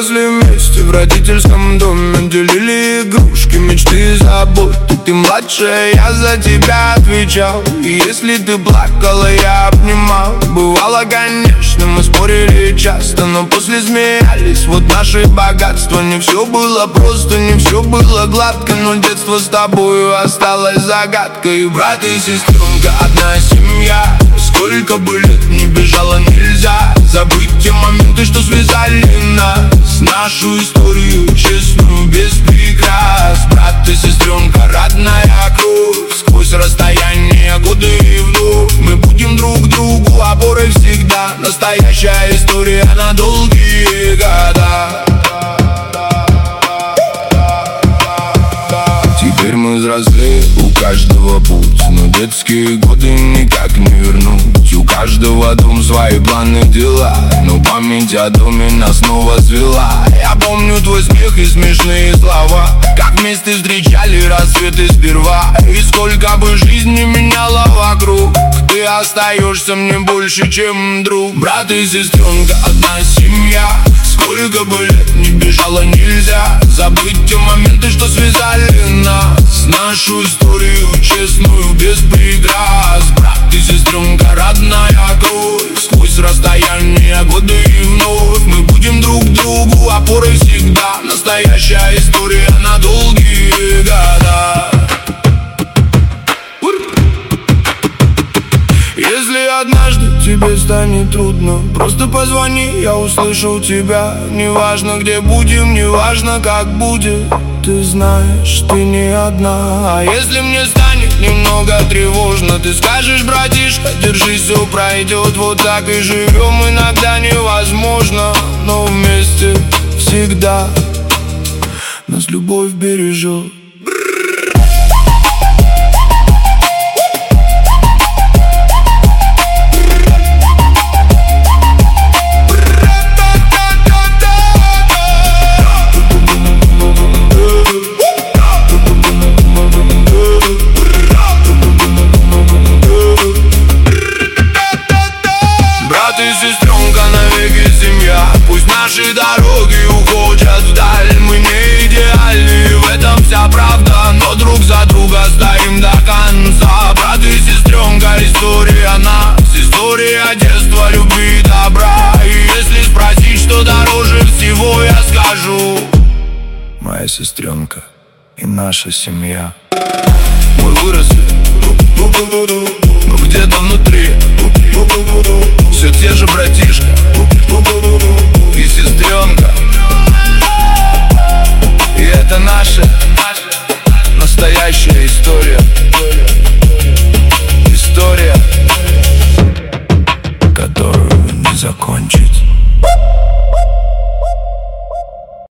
выросли вместе в родительском доме, делили игрушки, мечты и заботы. Ты младшая, я за тебя отвечал, и если ты плакала, я обнимал. Бывало, конечно, мы спорили часто, но после смеялись, вот наше богатство. Не все было просто, не все было гладко, но детство с тобою осталось загадкой. Брат и сестренка, одна семья. Сколько бы лет не бежало, нельзя забыть те моменты, что связали нас. Нашу историю честную, без прикрас. Брат и сестренка, родная кровь. Сквозь расстояние, годы и вновь мы будем друг другу опорой всегда. Настоящая история на долгие года. Теперь мы взрослее, у каждого путь, но детские годы никак не вернуть. У каждого дом, свои планы, дела, но память о доме нас снова свела. Я помню твой смех и смешные слова, как вместе встречали рассветы сперва. И сколько бы жизнь не меняла вокруг, ты остаешься мне больше, чем друг. Брат и сестренка, одна семья. Сколько бы лет не бежало, нельзя забыть те моменты, что связали нас. Нашу историю честную, без прикрас. Брат и сестренка, родная кровь. Сквозь расстояние, годы и вновь мы будем друг другу опорой всегда. Настоящая история на долгие года. Если однажды тебе станет трудно, просто позвони, я услышу тебя. Неважно, где будем, неважно, как будет, ты знаешь, ты не одна. А если мне станет немного тревожно, ты скажешь: братишка, держись, все пройдет. Вот так и живем, иногда невозможно, но вместе всегда нас любовь бережет. Сестренка, навеки семья. Пусть наши дороги уходят вдаль. Мы не идеальны, в этом вся правда, но друг за друга стоим до конца. Брат и сестренка, история нас, история детства, любви, добра. И если спросить, что дороже всего, я скажу: моя сестренка и наша семья. Мы выросли, но где-то внутри все те же братишка и сестренка. И это наша настоящая история. История, которую не закончить.